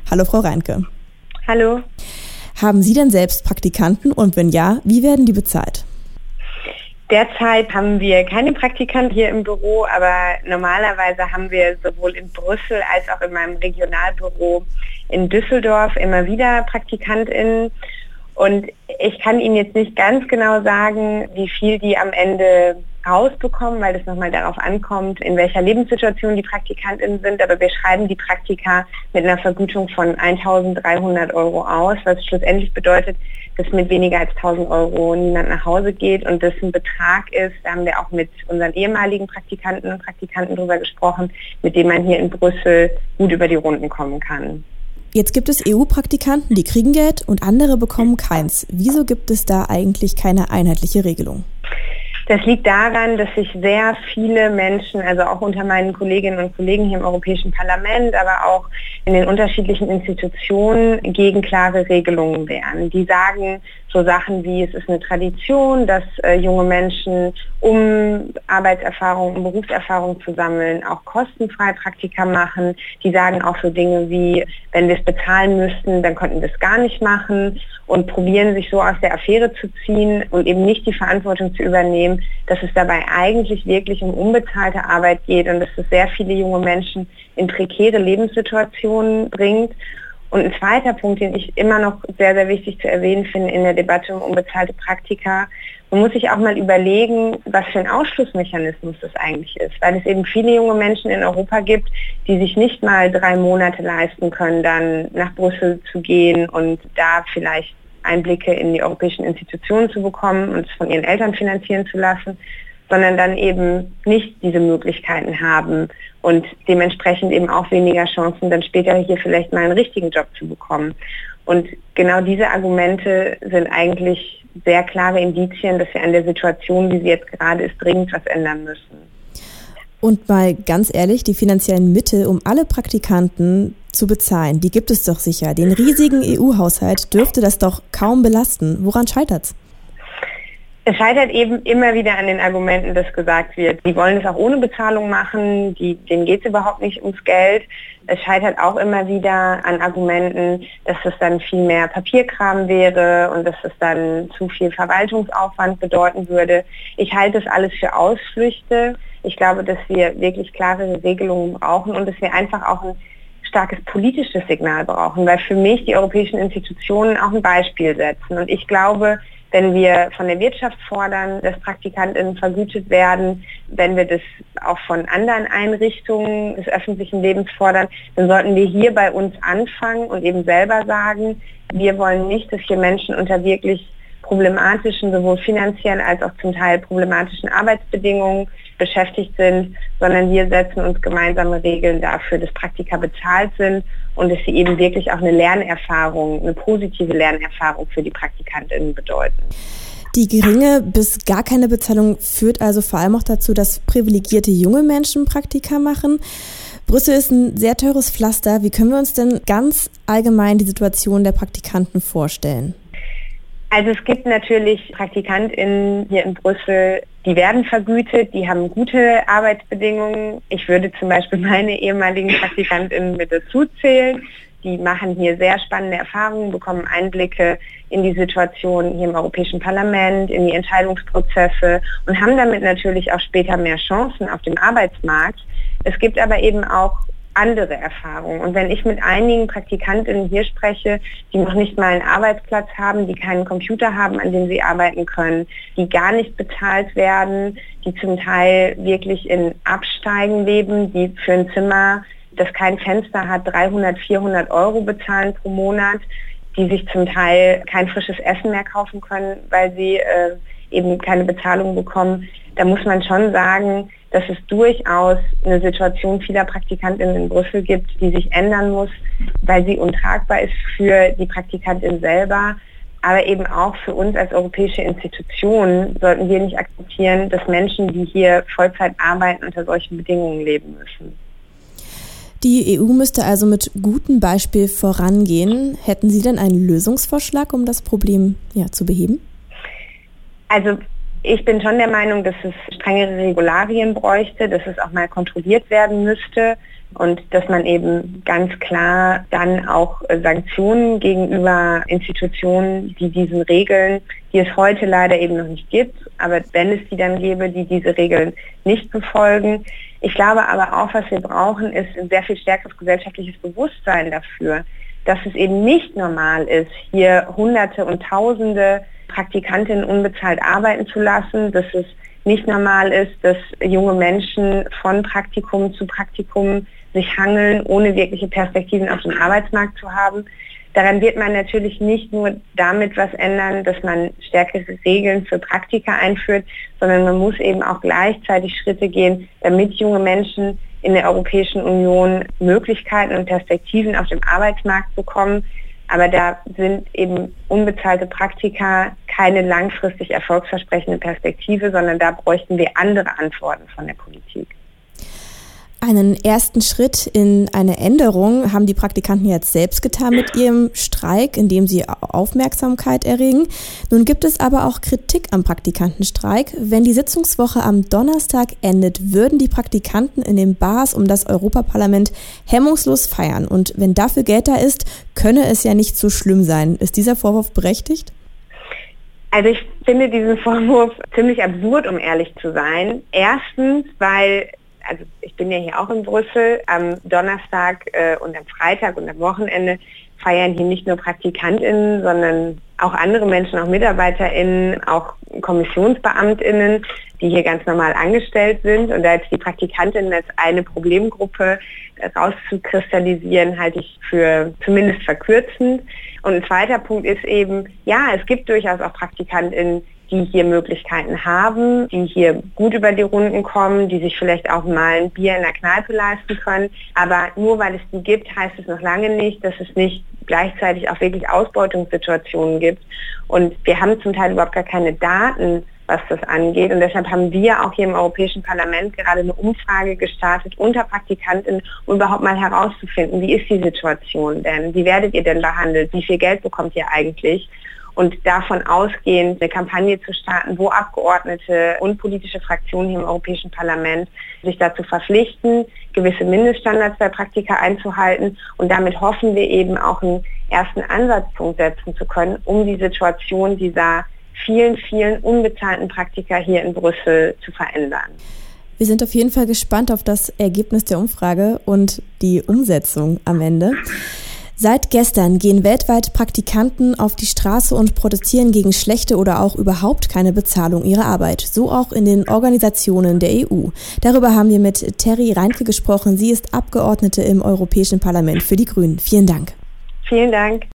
Hallo Frau Reinke. Hallo. Haben Sie denn selbst Praktikanten und wenn ja, wie werden die bezahlt? Derzeit haben wir keine Praktikanten hier im Büro, aber normalerweise haben wir sowohl in Brüssel als auch in meinem Regionalbüro in Düsseldorf immer wieder PraktikantInnen. Und ich kann Ihnen jetzt nicht ganz genau sagen, wie viel die am Ende rausbekommen, weil es nochmal darauf ankommt, in welcher Lebenssituation die PraktikantInnen sind. Aber wir schreiben die Praktika mit einer Vergütung von 1.300 € aus, was schlussendlich bedeutet, dass mit weniger als 1.000 € niemand nach Hause geht und das ein Betrag ist, da haben wir auch mit unseren ehemaligen Praktikanten und Praktikanten drüber gesprochen, mit dem man hier in Brüssel gut über die Runden kommen kann. Jetzt gibt es EU-Praktikanten, die kriegen Geld und andere bekommen keins. Wieso gibt es da eigentlich keine einheitliche Regelung? Das liegt daran, dass sich sehr viele Menschen, also auch unter meinen Kolleginnen und Kollegen hier im Europäischen Parlament, aber auch in den unterschiedlichen Institutionen gegen klare Regelungen wehren. Die sagen so Sachen wie, es ist eine Tradition, dass junge Menschen, um Arbeitserfahrung, um Berufserfahrung zu sammeln, auch kostenfrei Praktika machen. Die sagen auch so Dinge wie, wenn wir es bezahlen müssten, dann könnten wir es gar nicht machen und probieren sich so aus der Affäre zu ziehen und eben nicht die Verantwortung zu übernehmen, dass es dabei eigentlich wirklich um unbezahlte Arbeit geht und dass es sehr viele junge Menschen in prekäre Lebenssituationen bringt. Und ein zweiter Punkt, den ich immer noch sehr, sehr wichtig zu erwähnen finde in der Debatte um unbezahlte Praktika, man muss sich auch mal überlegen, was für ein Ausschlussmechanismus das eigentlich ist, weil es eben viele junge Menschen in Europa gibt, die sich nicht mal 3 Monate leisten können, dann nach Brüssel zu gehen und da vielleicht Einblicke in die europäischen Institutionen zu bekommen und es von ihren Eltern finanzieren zu lassen, sondern dann eben nicht diese Möglichkeiten haben und dementsprechend eben auch weniger Chancen, dann später hier vielleicht mal einen richtigen Job zu bekommen. Und genau diese Argumente sind eigentlich sehr klare Indizien, dass wir an der Situation, wie sie jetzt gerade ist, dringend was ändern müssen. Und mal ganz ehrlich, die finanziellen Mittel, um alle Praktikanten zu bezahlen, die gibt es doch sicher. Den riesigen EU-Haushalt dürfte das doch kaum belasten. Woran scheitert's? Es scheitert eben immer wieder an den Argumenten, dass gesagt wird, die wollen es auch ohne Bezahlung machen, denen geht es überhaupt nicht ums Geld. Es scheitert auch immer wieder an Argumenten, dass es dann viel mehr Papierkram wäre und dass es dann zu viel Verwaltungsaufwand bedeuten würde. Ich halte das alles für Ausflüchte. Ich glaube, dass wir wirklich klare Regelungen brauchen und dass wir einfach auch ein starkes politisches Signal brauchen, weil für mich die europäischen Institutionen auch ein Beispiel setzen. Und ich glaube, wenn wir von der Wirtschaft fordern, dass PraktikantInnen vergütet werden, wenn wir das auch von anderen Einrichtungen des öffentlichen Lebens fordern, dann sollten wir hier bei uns anfangen und eben selber sagen, wir wollen nicht, dass hier Menschen unter wirklich problematischen, sowohl finanziell als auch zum Teil problematischen Arbeitsbedingungen beschäftigt sind, sondern wir setzen uns gemeinsame Regeln dafür, dass Praktika bezahlt sind und dass sie eben wirklich auch eine Lernerfahrung, eine positive Lernerfahrung für die PraktikantInnen bedeuten. Die geringe bis gar keine Bezahlung führt also vor allem auch dazu, dass privilegierte junge Menschen Praktika machen. Brüssel ist ein sehr teures Pflaster. Wie können wir uns denn ganz allgemein die Situation der Praktikanten vorstellen? Also es gibt natürlich PraktikantInnen hier in Brüssel, die werden vergütet, die haben gute Arbeitsbedingungen. Ich würde zum Beispiel meine ehemaligen PraktikantInnen mit dazu zählen. Die machen hier sehr spannende Erfahrungen, bekommen Einblicke in die Situation hier im Europäischen Parlament, in die Entscheidungsprozesse und haben damit natürlich auch später mehr Chancen auf dem Arbeitsmarkt. Es gibt aber eben auch andere Erfahrungen. Und wenn ich mit einigen PraktikantInnen hier spreche, die noch nicht mal einen Arbeitsplatz haben, die keinen Computer haben, an dem sie arbeiten können, die gar nicht bezahlt werden, die zum Teil wirklich in Absteigen leben, die für ein Zimmer, das kein Fenster hat, 300, 400 € bezahlen pro Monat, die sich zum Teil kein frisches Essen mehr kaufen können, weil sie eben keine Bezahlung bekommen, da muss man schon sagen, dass es durchaus eine Situation vieler PraktikantInnen in Brüssel gibt, die sich ändern muss, weil sie untragbar ist für die Praktikantin selber, aber eben auch für uns als europäische Institutionen sollten wir nicht akzeptieren, dass Menschen, die hier Vollzeit arbeiten, unter solchen Bedingungen leben müssen. Die EU müsste also mit gutem Beispiel vorangehen. Hätten Sie denn einen Lösungsvorschlag, um das Problem zu beheben? Also ich bin schon der Meinung, dass es strengere Regularien bräuchte, dass es auch mal kontrolliert werden müsste, Und dass man eben ganz klar dann auch Sanktionen gegenüber Institutionen, die diesen Regeln, die es heute leider eben noch nicht gibt, aber wenn es die dann gäbe, die diese Regeln nicht befolgen. Ich glaube aber auch, was wir brauchen, ist ein sehr viel stärkeres gesellschaftliches Bewusstsein dafür, dass es eben nicht normal ist, hier Hunderte und Tausende Praktikantinnen unbezahlt arbeiten zu lassen, dass es nicht normal ist, dass junge Menschen von Praktikum zu Praktikum sich hangeln, ohne wirkliche Perspektiven auf dem Arbeitsmarkt zu haben. Daran wird man natürlich nicht nur damit was ändern, dass man stärkere Regeln für Praktika einführt, sondern man muss eben auch gleichzeitig Schritte gehen, damit junge Menschen in der Europäischen Union Möglichkeiten und Perspektiven auf dem Arbeitsmarkt bekommen. Aber da sind eben unbezahlte Praktika keine langfristig erfolgsversprechende Perspektive, sondern da bräuchten wir andere Antworten von der Politik. Einen ersten Schritt in eine Änderung haben die Praktikanten jetzt selbst getan mit ihrem Streik, indem sie Aufmerksamkeit erregen. Nun gibt es aber auch Kritik am Praktikantenstreik. Wenn die Sitzungswoche am Donnerstag endet, würden die Praktikanten in den Bars um das Europaparlament hemmungslos feiern. Und wenn dafür Geld da ist, könne es ja nicht so schlimm sein. Ist dieser Vorwurf berechtigt? Also ich finde diesen Vorwurf ziemlich absurd, um ehrlich zu sein. Erstens, weil ich bin ja hier auch in Brüssel, am Donnerstag und am Freitag und am Wochenende feiern hier nicht nur PraktikantInnen, sondern auch andere Menschen, auch MitarbeiterInnen, auch KommissionsbeamtInnen, die hier ganz normal angestellt sind. Und da jetzt die PraktikantInnen als eine Problemgruppe rauszukristallisieren, halte ich für zumindest verkürzend. Und ein zweiter Punkt ist eben, ja, es gibt durchaus auch PraktikantInnen, die hier Möglichkeiten haben, die hier gut über die Runden kommen, die sich vielleicht auch mal ein Bier in der Kneipe leisten können. Aber nur weil es die gibt, heißt es noch lange nicht, dass es nicht gleichzeitig auch wirklich Ausbeutungssituationen gibt. Und wir haben zum Teil überhaupt gar keine Daten, was das angeht. Und deshalb haben wir auch hier im Europäischen Parlament gerade eine Umfrage gestartet unter Praktikanten, um überhaupt mal herauszufinden, wie ist die Situation denn? Wie werdet ihr denn behandelt? Wie viel Geld bekommt ihr eigentlich? Und davon ausgehend eine Kampagne zu starten, wo Abgeordnete und politische Fraktionen hier im Europäischen Parlament sich dazu verpflichten, gewisse Mindeststandards bei Praktika einzuhalten. Und damit hoffen wir eben auch einen ersten Ansatzpunkt setzen zu können, um die Situation dieser vielen, vielen unbezahlten Praktika hier in Brüssel zu verändern. Wir sind auf jeden Fall gespannt auf das Ergebnis der Umfrage und die Umsetzung am Ende. Seit gestern gehen weltweit Praktikanten auf die Straße und protestieren gegen schlechte oder auch überhaupt keine Bezahlung ihrer Arbeit. So auch in den Organisationen der EU. Darüber haben wir mit Terry Reinke gesprochen. Sie ist Abgeordnete im Europäischen Parlament für die Grünen. Vielen Dank. Vielen Dank.